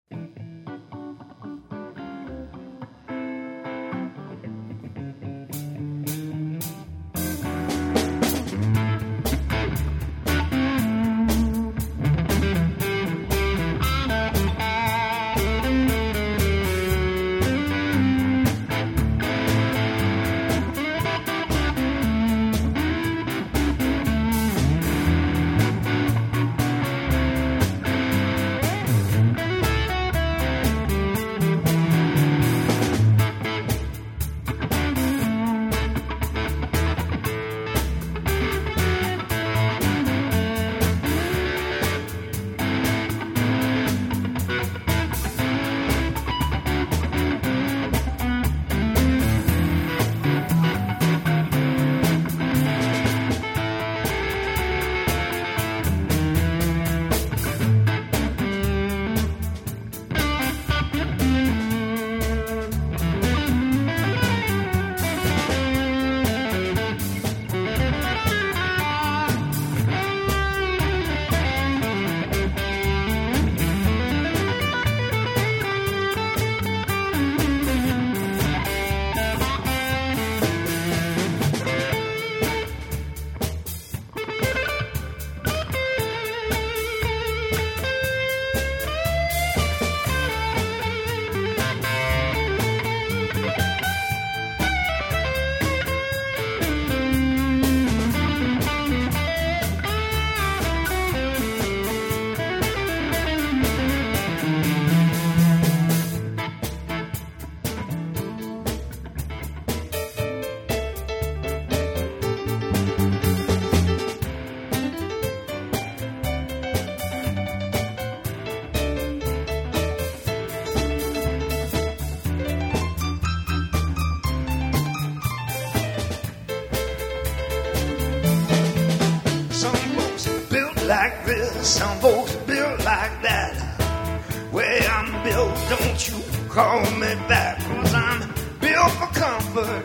Like this, some folks built like that. Way I'm built, don't you call me back, 'cause I'm built for comfort.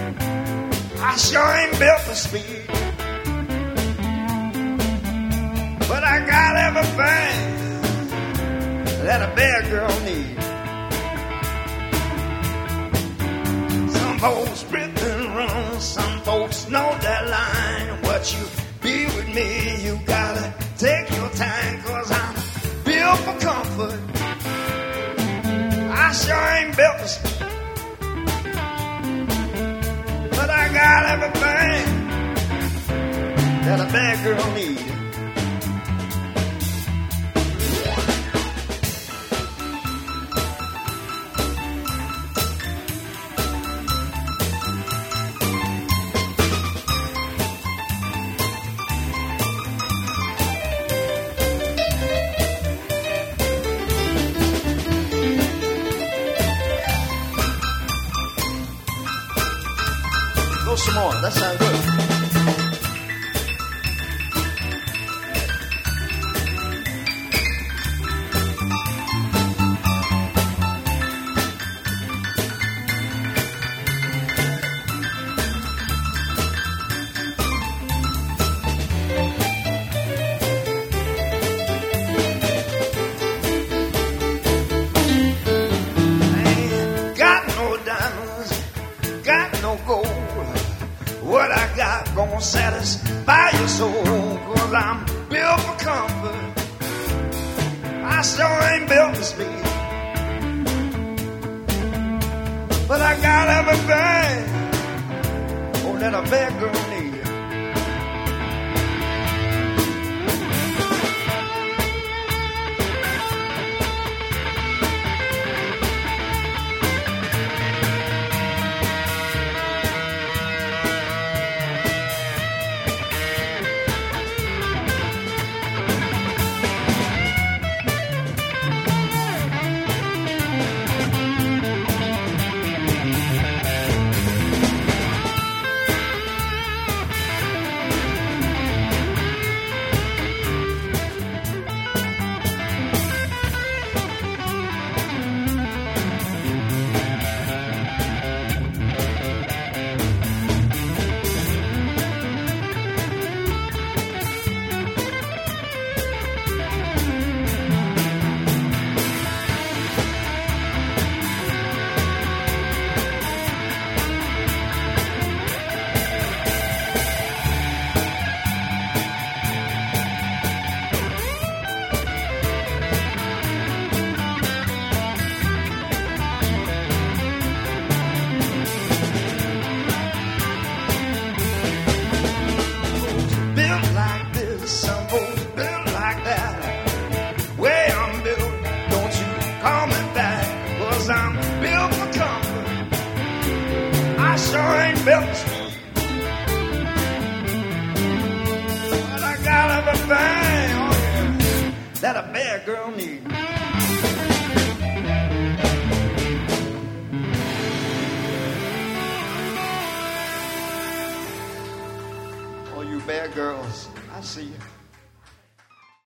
I sure ain't built for speed, but I got everything that a bad girl needs. Some folks rip and run, some folks know that line. What you be with me, you gotta take your time, 'cause I'm built for comfort. I sure ain't built for speed, but I got everything that a bad girl needs. Some more. That sounds good. I ain't got no diamonds, got no gold. What I got gonna satisfy your soul, 'cause I'm built for comfort. I sure ain't built for speed, but I got everything that a bad girl needs. bad girl need. Oh, you bad girls, I see you.